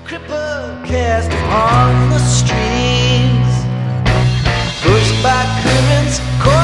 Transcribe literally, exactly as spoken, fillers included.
cripple cast upon the streams, pushed by currents.